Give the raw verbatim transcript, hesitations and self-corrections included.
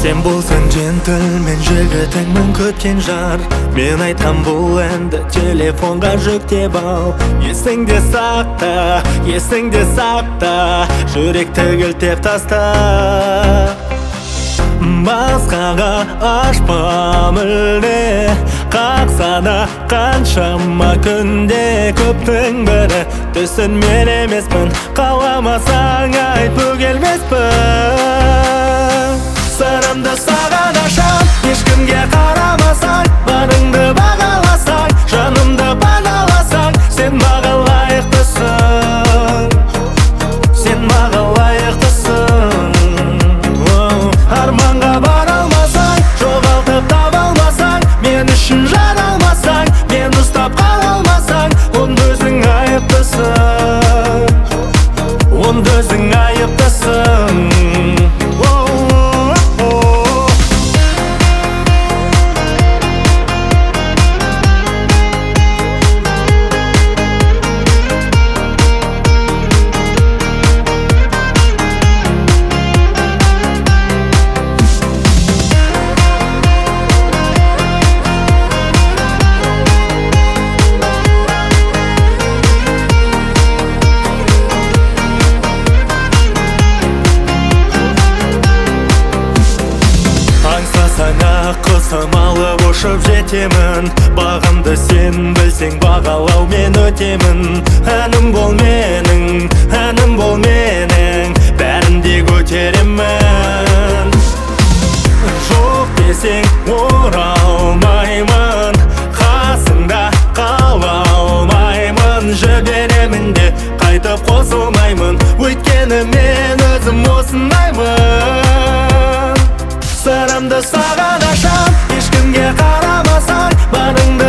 Sen bolsan jentlmen жігітіңмін күткен жар. Мен айтам бұл әнді телефонға жүктеп ал. Есіңде сақта, есіңде сақта, жүректі кілтеп таста. Басқаға ашпа мүлде, қақса да қаншама күнде. Көптің бірі түсін мен емеспін, қаламасаң айт бөгелмеспін. Сырымды саған ашам, ешкімге қарамасаң, барыңды бағаласаң, жанымды бағаласаң, сен маған лайықтысың, сен маған лайықтысың. Арманға бара алмасаң, жоғалтып таба алмасаң, мен үшін жаралмасаң, мен ұстап қала алмасаң, онда өзің айыптысың, онда өзің айыптысың. Саңа қысым алып ұшып жетемін, бағымды сен білсең бағалау мен өтемін. Әнім бол менің, әнім бол менің, бәрінде көтеремін. Жоқ десең оралмаймын, қасыңда қала алмаймын. Жіберемін де қайтып қосылмаймын, өйткені мен өзім осындаймын. Сырымды саған ашам, ешкімге қарамасаң, барыңды